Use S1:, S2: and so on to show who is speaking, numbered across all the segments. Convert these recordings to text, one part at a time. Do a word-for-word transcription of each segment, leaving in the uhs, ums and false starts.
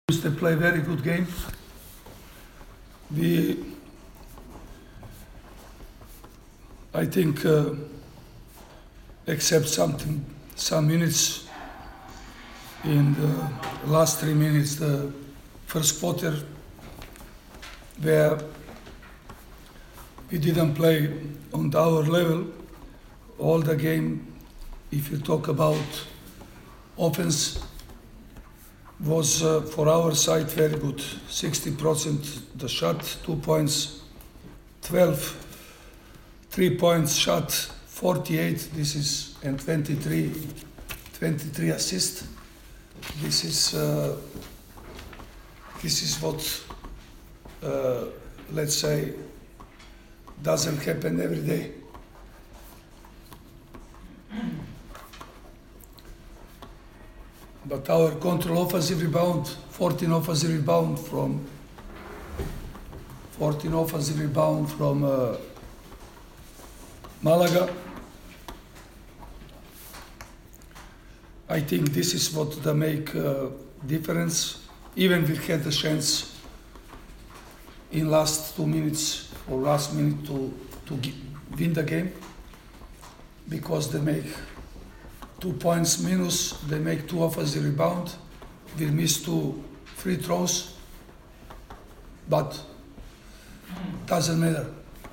S1: They play very good game. We, I think, uh, except something, some minutes in the last three minutes, the first quarter, where we didn't play on our level all the game. If you talk about offense, was uh, for our side very good. sixty percent the shot, two points, twelve, three points shot, forty-eight. This is and twenty-three, twenty-three assists. This is uh, this is what uh, let's say doesn't happen every day. But our control offensive rebound, fourteen offensive rebound from fourteen offensive rebound from uh, Malaga. I think this is what the make uh, difference. Even we had the chance in last two minutes or last minute to to win the game, because they make two points minus, they make two offensive rebound, we miss two free throws, but doesn't matter.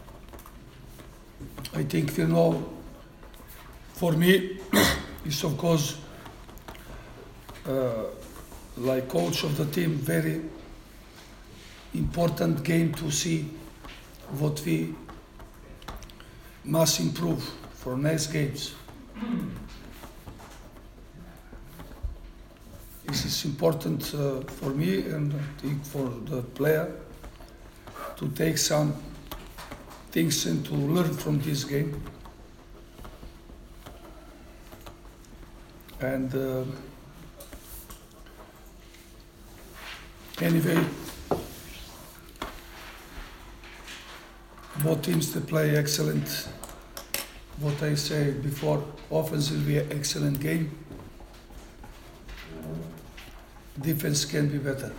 S1: I think we know, for me, it's of course, uh, like coach of the team, very important game to see what we must improve for next games. This is important uh, for me and I think for the player to take some things and to learn from this game. And uh, anyway, both teams they play excellent. What I say before, offensively excellent game. Defense can be better.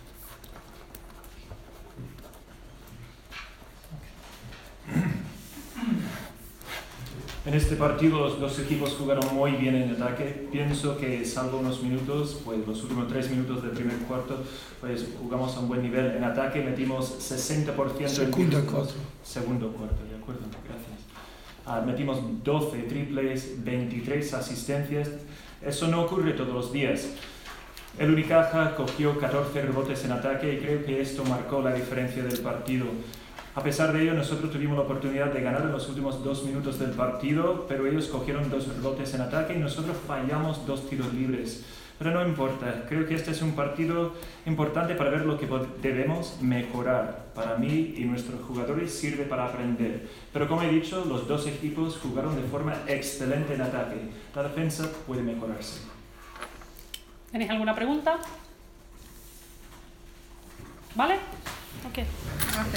S2: En este partido los dos equipos jugaron muy bien en ataque. Pienso que salvo unos minutos, pues los últimos tres minutos del primer cuarto, pues jugamos a un buen nivel. En ataque metimos sesenta por ciento.
S1: Segundo cuarto.
S2: Segundo cuarto, de acuerdo, gracias. Uh, metimos doce triples, veintitrés asistencias. Eso no ocurre todos los días. El Unicaja cogió catorce rebotes en ataque y creo que esto marcó la diferencia del partido. A pesar de ello, nosotros tuvimos la oportunidad de ganar en los últimos dos minutos del partido, pero ellos cogieron dos rebotes en ataque y nosotros fallamos dos tiros libres. Pero no importa, creo que este es un partido importante para ver lo que debemos mejorar. Para mí y nuestros jugadores sirve para aprender. Pero como he dicho, los dos equipos jugaron de forma excelente en ataque. La defensa puede mejorarse.
S3: ¿Tenéis alguna pregunta? ¿Vale? Ok. Gracias.